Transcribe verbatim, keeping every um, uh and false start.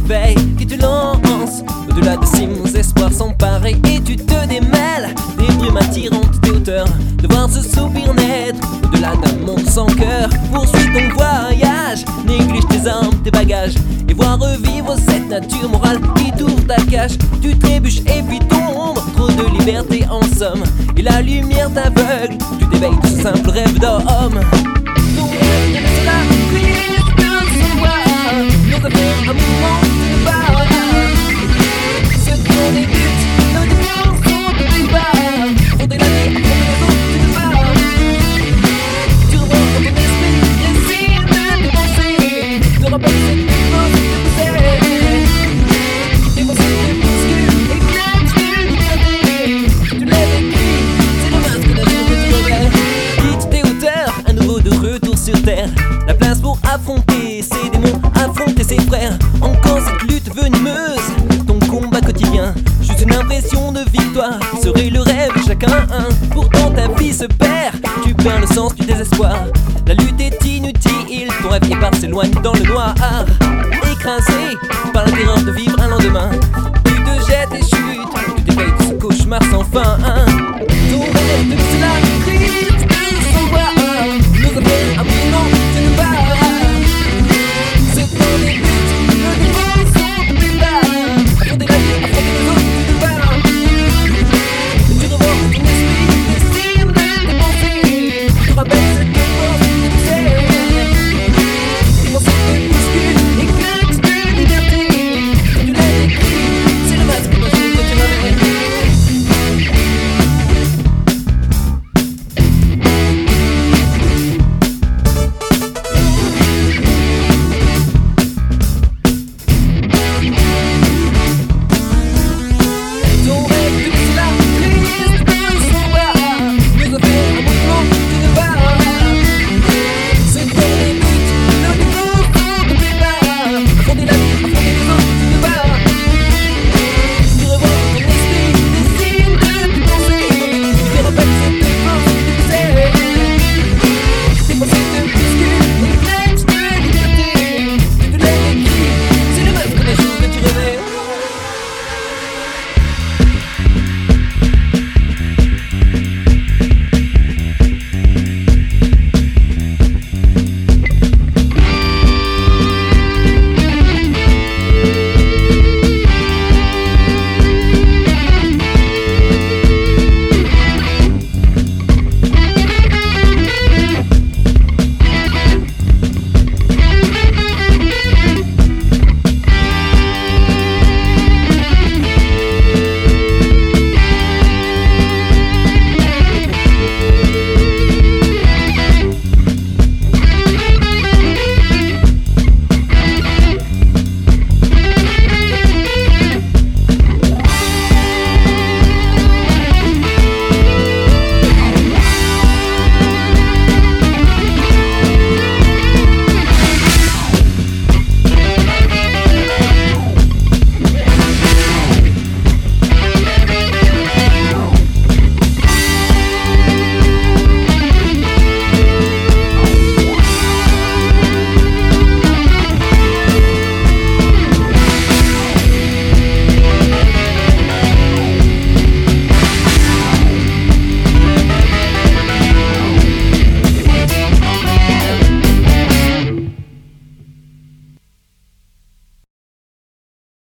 réveil qui te lance au-delà de si nos espoirs sont pareils. Et tu te démêles des brumes attirantes des hauteurs, de voir ce soupir naître au-delà d'un monde sans cœur. Poursuis ton voyage, néglige tes armes, tes bagages, et vois revivre cette nature morale qui t'ouvre ta cage. Tu trébuches et puis tombes, trop de liberté en somme, et la lumière t'aveugle, tu t'éveilles de ce simple rêve d'homme. Ton rêve de cela, puis de se voir, nos affaires, un mouvement de part. Ce qu'on débute, nos défenses sont au départ. Fonder la vie, fonder les autres, tu te pars. Tu revois dans ton esprit, essaye de tes pensées, te rappelle cette défense de pousser. Défoncer tes muscles, éclate de liberté. Tu l'as vécu, c'est le masque d'un jour que tu regrets. Quitte tes hauteurs, à nouveau de retour sur terre. La place pour affronter ces démons, affronter ses frères. Encore cette lutte venimeuse, ton combat quotidien, juste une impression de victoire serait le rêve de chacun. Pourtant ta vie se perd, tu perds le sens du désespoir. La lutte est inutile, ton rêve épars s'éloigne dans le noir. Écrasé par la terreur de vivre un lendemain, tu te jettes et chutes, tu t'éveilles de ce cauchemar sans fin. Ton rêve de cela